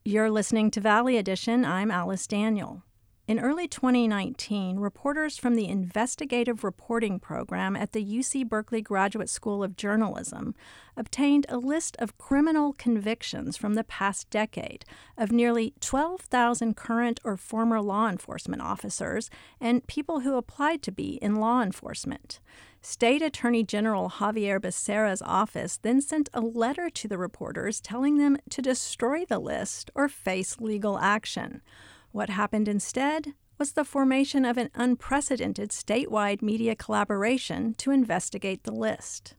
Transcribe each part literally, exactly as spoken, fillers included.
You're listening to Valley Edition. I'm Alice Daniel. In early twenty nineteen, reporters from the Investigative Reporting Program at the U C Berkeley Graduate School of Journalism obtained a list of criminal convictions from the past decade of nearly twelve thousand current or former law enforcement officers and people who applied to be in law enforcement. State Attorney General Javier Becerra's office then sent a letter to the reporters telling them to destroy the list or face legal action. What happened instead was the formation of an unprecedented statewide media collaboration to investigate the list.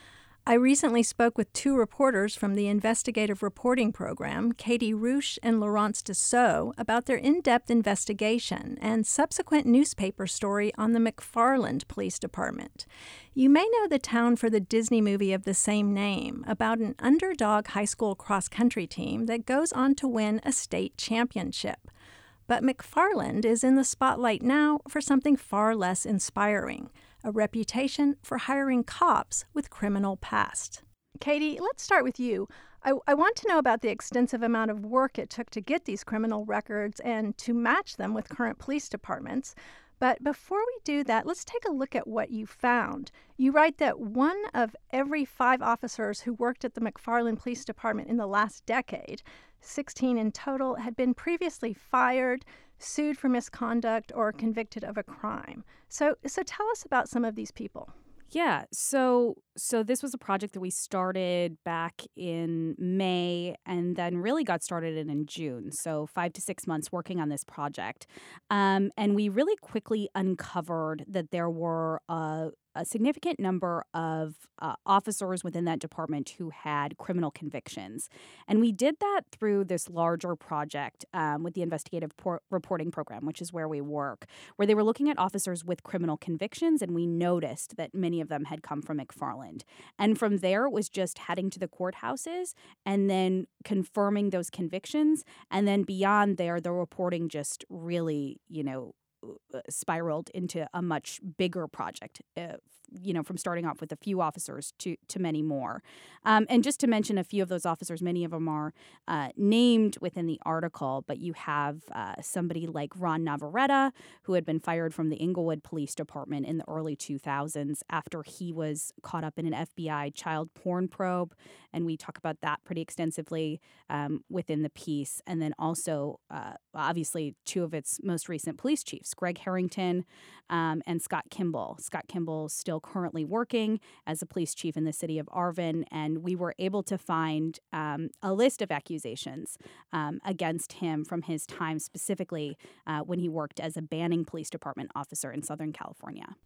I recently spoke with two reporters from the Investigative Reporting Program, Katie Roosh and Laurence Dussault, about their in-depth investigation and subsequent newspaper story on the McFarland Police Department. You may know the town for the Disney movie of the same name, about an underdog high school cross-country team that goes on to win a state championship. But McFarland is in the spotlight now for something far less inspiring, a reputation for hiring cops with criminal past. Katie, let's start with you. I, I want to know about the extensive amount of work it took to get these criminal records and to match them with current police departments. But before we do that, let's take a look at what you found. You write that one of every five officers who worked at the McFarland Police Department in the last decade, sixteen in total, had been previously fired, sued for misconduct, or convicted of a crime. So, so tell us about some of these people. Yeah, so so this was a project that we started back in May and then really got started in, in June. So five to six months working on this project. Um, and we really quickly uncovered that there were a, a significant number of uh, officers within that department who had criminal convictions. And we did that through this larger project um, with the Investigative Por- Reporting Program, which is where we work, where they were looking at officers with criminal convictions, and we noticed that many of them had come from McFarland. And from there, it was just heading to the courthouses and then confirming those convictions. And then beyond there, the reporting just really, you know, spiraled into a much bigger project, uh, you know, from starting off with a few officers to, to many more. Um, and just to mention a few of those officers, many of them are uh, named within the article, but you have uh, somebody like Ron Navarrete, who had been fired from the Inglewood Police Department in the early two thousands after he was caught up in an F B I child porn probe. And we talk about that pretty extensively um, within the piece. And then also, uh, obviously, two of its most recent police chiefs, Greg Harrington um, and Scott Kimball. Scott Kimball still currently working as a police chief in the city of Arvin, and we were able to find um, a list of accusations um, against him from his time specifically uh, when he worked as a Banning Police Department officer in Southern California.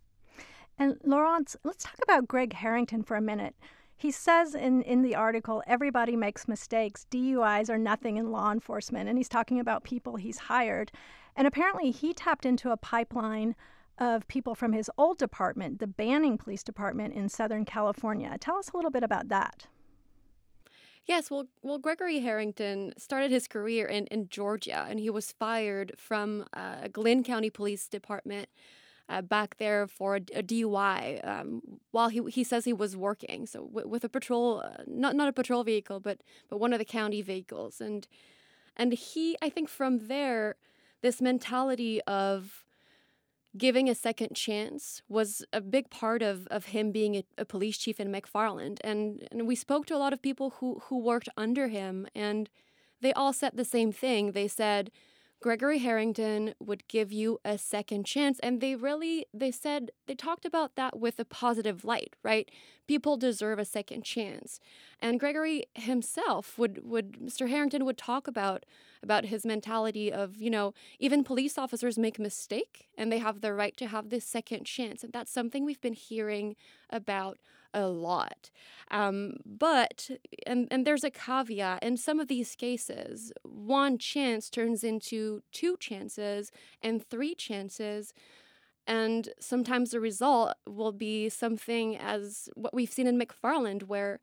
And Laurence, let's talk about Greg Harrington for a minute. He says in, in the article, everybody makes mistakes. D U Is are nothing in law enforcement. And he's talking about people he's hired. And apparently he tapped into a pipeline of people from his old department, the Banning Police Department in Southern California. Tell us a little bit about that. Yes, well, well, Gregory Harrington started his career in, in Georgia, and he was fired from uh, Glynn County Police Department uh, back there for a, a D U I um, while he he says he was working. So w- with a patrol, uh, not not a patrol vehicle, but but one of the county vehicles, and and he, I think, from there, this mentality of giving a second chance was a big part of, of him being a, a police chief in McFarland. And, and we spoke to a lot of people who, who worked under him, and they all said the same thing. They said, Gregory Harrington would give you a second chance. And they really, they said, they talked about that with a positive light, right? People deserve a second chance. And Gregory himself would, would Mister Harrington would talk about, about his mentality of, you know, even police officers make a mistake and they have the right to have this second chance. And that's something we've been hearing about a lot. Um, but, and, and there's a caveat, in some of these cases, one chance turns into two chances and three chances. And sometimes the result will be something as what we've seen in McFarland, where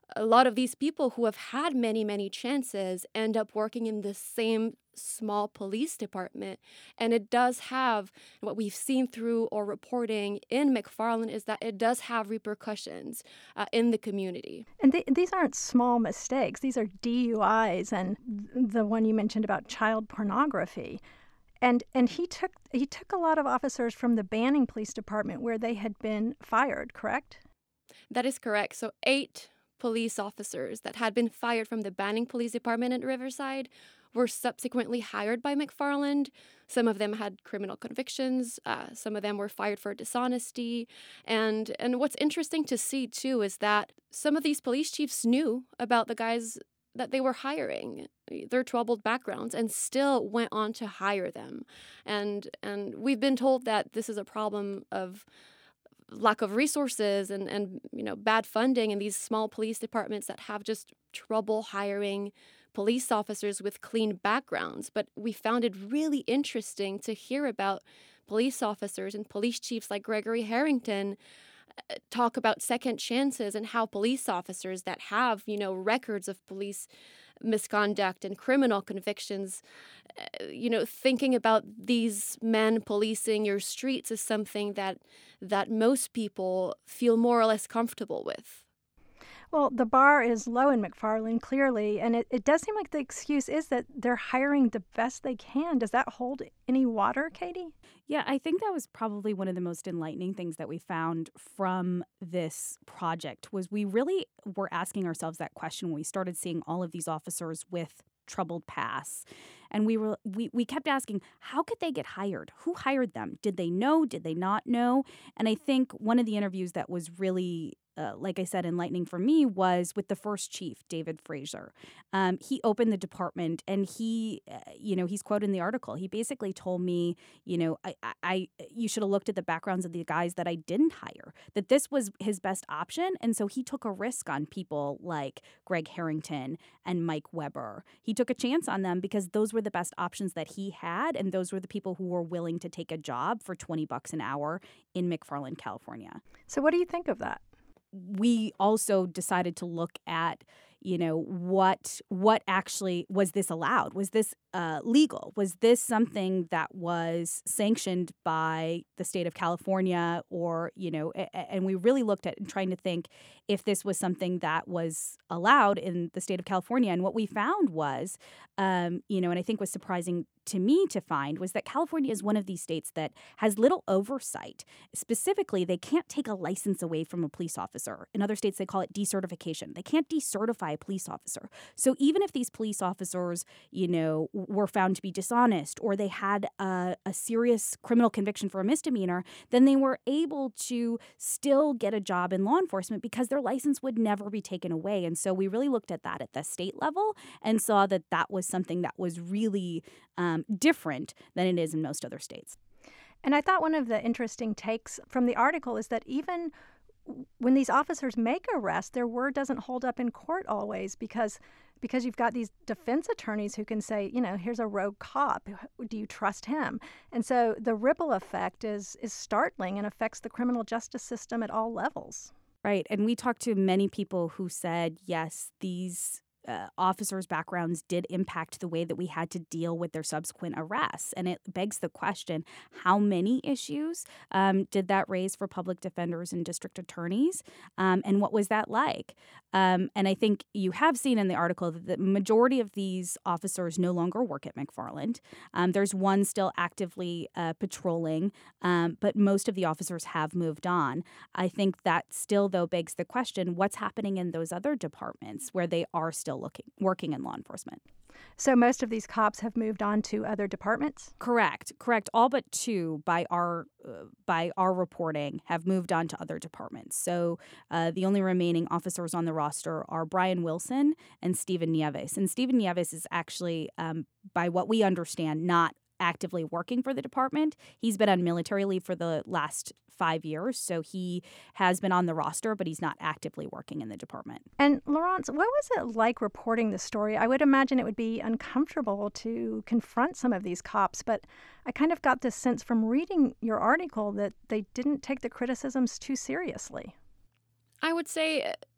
a lot of these people who have had many, many chances end up working in the same small police department. And it does have, what we've seen through our reporting in McFarland is that it does have repercussions uh, in the community. And th- these aren't small mistakes. These are D U Is and the one you mentioned about child pornography. And and he took he took a lot of officers from the Banning Police Department where they had been fired, correct? That is correct. So eight police officers that had been fired from the Banning Police Department at Riverside were subsequently hired by McFarland. Some of them had criminal convictions. Uh, some of them were fired for dishonesty. And and what's interesting to see, too, is that some of these police chiefs knew about the guys that they were hiring, their troubled backgrounds, and still went on to hire them. And and we've been told that this is a problem of lack of resources and, and you know bad funding in these small police departments that have just trouble hiring police officers with clean backgrounds. But we found it really interesting to hear about police officers and police chiefs like Gregory Harrington uh, talk about second chances and how police officers that have, you know, records of police misconduct and criminal convictions, uh, you know, thinking about these men policing your streets is something that that most people feel more or less comfortable with. Well, the bar is low in McFarland, clearly, and it, it does seem like the excuse is that they're hiring the best they can. Does that hold any water, Katie? Yeah, I think that was probably one of the most enlightening things that we found from this project was we really were asking ourselves that question when we started seeing all of these officers with troubled pasts. And we were we, we kept asking, how could they get hired? Who hired them? Did they know? Did they not know? And I think one of the interviews that was really Uh, like I said, enlightening for me was with the first chief, David Fraser. Um, he opened the department and he, uh, you know, he's quoted in the article. He basically told me, you know, I, I, I you should have looked at the backgrounds of the guys that I didn't hire, that this was his best option. And so he took a risk on people like Greg Harrington and Mike Weber. He took a chance on them because those were the best options that he had. And those were the people who were willing to take a job for twenty bucks an hour in McFarland, California. So what do you think of that? We also decided to look at, you know, what what actually was this allowed? Was this uh, legal? Was this something that was sanctioned by the state of California, or you know? A- and we really looked at and trying to think if this was something that was allowed in the state of California. And what we found was, um, you know, and I think was surprising to me to find was that California is one of these states that has little oversight. Specifically, they can't take a license away from a police officer. In other states, they call it decertification. They can't decertify a police officer. So even if these police officers, you know, were found to be dishonest or they had a, a serious criminal conviction for a misdemeanor, then they were able to still get a job in law enforcement because their license would never be taken away. And so we really looked at that at the state level and saw that that was something that was really um, different than it is in most other states. And I thought one of the interesting takes from the article is that even when these officers make arrests, their word doesn't hold up in court always because because you've got these defense attorneys who can say, you know, here's a rogue cop. Do you trust him? And so the ripple effect is is startling and affects the criminal justice system at all levels. Right. And we talked to many people who said, yes, these Uh, officers' backgrounds did impact the way that we had to deal with their subsequent arrests. And it begs the question, how many issues um, did that raise for public defenders and district attorneys? Um, and what was that like? Um, and I think you have seen in the article that the majority of these officers no longer work at McFarland. Um, there's one still actively uh, patrolling, um, but most of the officers have moved on. I think that still, though, begs the question, what's happening in those other departments where they are still looking working in law enforcement? So most of these cops have moved on to other departments? Correct. Correct. All but two by our uh, by our reporting have moved on to other departments. So uh, the only remaining officers on the roster are Brian Wilson and Stephen Nieves. And Stephen Nieves is actually, um, by what we understand, not actively working for the department. He's been on military leave for the last five years, so he has been on the roster, but he's not actively working in the department. And Laurence, what was it like reporting the story? I would imagine it would be uncomfortable to confront some of these cops, but I kind of got this sense from reading your article that they didn't take the criticisms too seriously. I would say it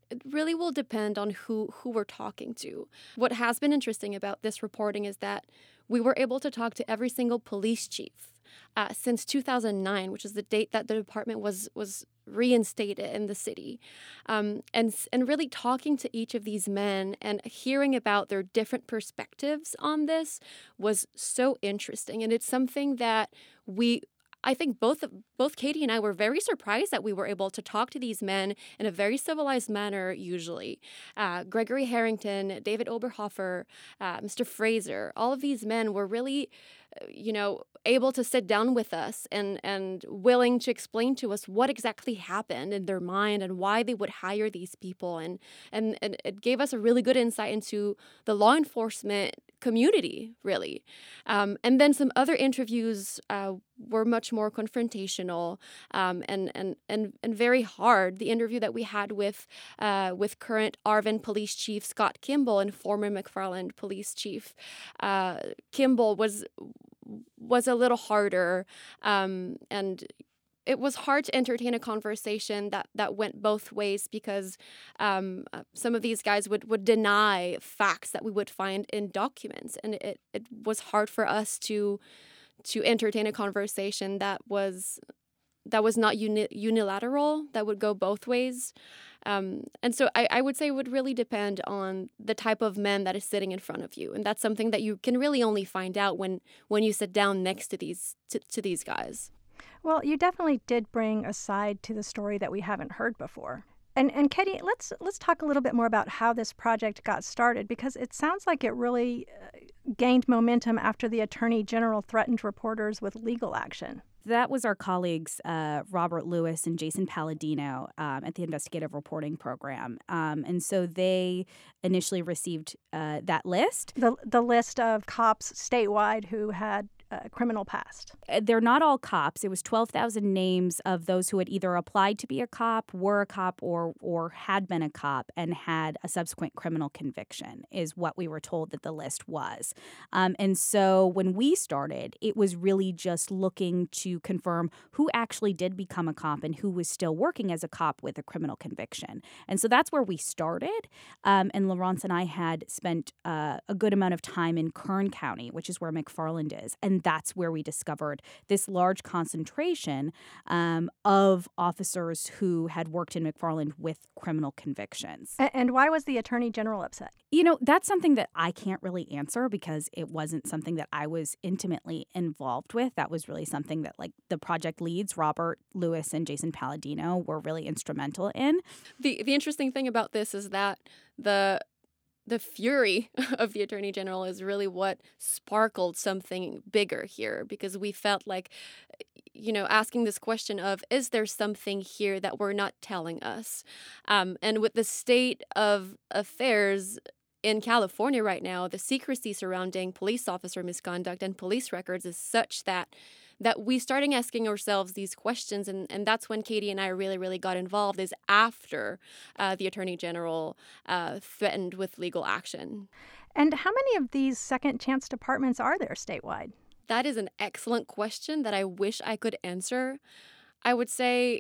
it really will depend on who, who we're talking to. What has been interesting about this reporting is that we were able to talk to every single police chief uh, since two thousand nine, which is the date that the department was was reinstated in the city. Um, and, and really talking to each of these men and hearing about their different perspectives on this was so interesting. And it's something that we I think both both Katie and I were very surprised that we were able to talk to these men in a very civilized manner, usually. Uh, Gregory Harrington, David Oberhofer, uh, Mister Fraser, all of these men were really, you know, able to sit down with us and, and willing to explain to us what exactly happened in their mind and why they would hire these people. And, and, and it gave us a really good insight into the law enforcement community, really. Um, and then some other interviews uh, were much more confrontational um, and, and, and, and very hard. The interview that we had with uh, with current Arvin Police Chief Scott Kimball and former McFarland Police Chief uh, Kimball was was a little harder, um, and it was hard to entertain a conversation that, that went both ways because um, some of these guys would, would deny facts that we would find in documents, and it, it was hard for us to to entertain a conversation that was that was not uni- unilateral, that would go both ways. Um, and so I, I would say it would really depend on the type of man that is sitting in front of you. And that's something that you can really only find out when, when you sit down next to these to, to these guys. Well, you definitely did bring a side to the story that we haven't heard before. And and Katie, let's let's talk a little bit more about how this project got started, because it sounds like it really uh, gained momentum after the Attorney General threatened reporters with legal action. That was our colleagues, uh, Robert Lewis and Jason Palladino, um, at the Investigative Reporting Program. Um, and so they initially received uh, that list. The, the list of cops statewide who had a criminal past. They're not all cops. It was twelve thousand names of those who had either applied to be a cop, were a cop, or or had been a cop and had a subsequent criminal conviction, is what we were told that the list was. Um, and so when we started, it was really just looking to confirm who actually did become a cop and who was still working as a cop with a criminal conviction. And so that's where we started. Um, and Laurence and I had spent uh, a good amount of time in Kern County, which is where McFarland is. And that's where we discovered this large concentration um, of officers who had worked in McFarland with criminal convictions. And, and why was the Attorney General upset? You know, that's something that I can't really answer because it wasn't something that I was intimately involved with. That was really something that, like, the project leads, Robert Lewis and Jason Palladino, were really instrumental in. The the interesting thing about this is that the the fury of the Attorney General is really what sparkled something bigger here, because we felt like, you know, asking this question of, is there something here that we're not telling us? Um, and with the state of affairs in California right now, the secrecy surrounding police officer misconduct and police records is such that that we started asking ourselves these questions, and, and that's when Katie and I really, really got involved, is after uh, the Attorney General uh, threatened with legal action. And how many of these second chance departments are there statewide? That is an excellent question that I wish I could answer. I would say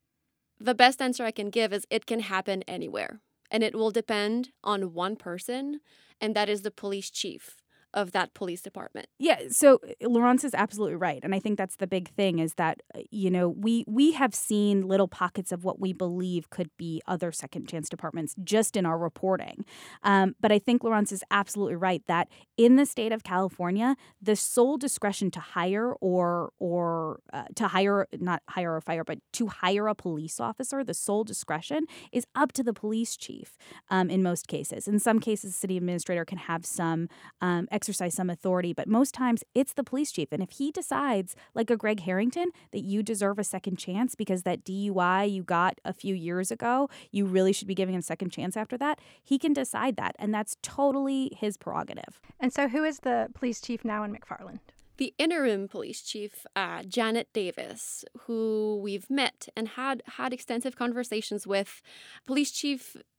the best answer I can give is it can happen anywhere, and it will depend on one person, and that is the police chief of that police department. Yeah, so Laurence is absolutely right. And I think that's the big thing, is that, you know, we we have seen little pockets of what we believe could be other second chance departments just in our reporting. Um, but I think Laurence is absolutely right that in the state of California, the sole discretion to hire or or uh, to hire, not hire or fire, but to hire a police officer, the sole discretion is up to the police chief um, in most cases. In some cases, the city administrator can have some um, exercise some authority, but most times it's the police chief. And if he decides, like a Greg Harrington, that you deserve a second chance because that D U I you got a few years ago, you really should be giving him a second chance after that, he can decide that. And that's totally his prerogative. And so who is the police chief now in McFarland? The interim police chief, uh, Janet Davis, who we've met and had had extensive conversations with. Police Chief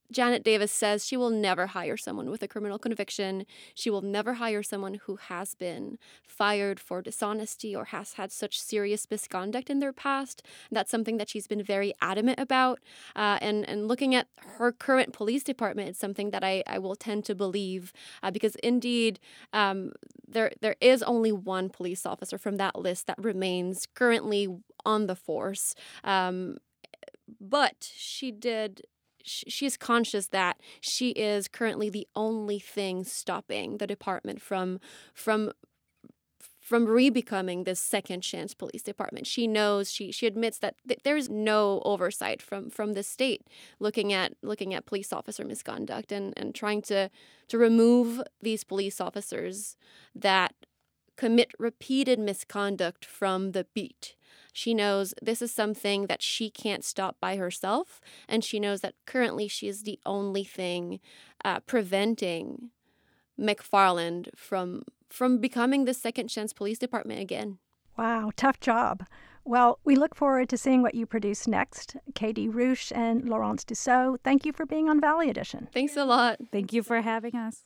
Janet Davis says she will never hire someone with a criminal conviction. She will never hire someone who has been fired for dishonesty or has had such serious misconduct in their past. That's something that she's been very adamant about. Uh, and, and looking at her current police department, it's something that I, I will tend to believe uh, because indeed um, there there is only one police officer from that list that remains currently on the force. Um, but she did... She's conscious that she is currently the only thing stopping the department from from from re-becoming this second chance police department. She knows, she she admits that th- there's no oversight from from the state looking at looking at police officer misconduct and, and trying to to remove these police officers that commit repeated misconduct from the beat. She knows this is something that she can't stop by herself, and she knows that currently she is the only thing uh, preventing McFarland from from becoming the second chance police department again. Wow, tough job. Well, we look forward to seeing what you produce next. Katie Roosh and Laurence Dussault, thank you for being on Valley Edition. Thanks a lot. Thank you for having us.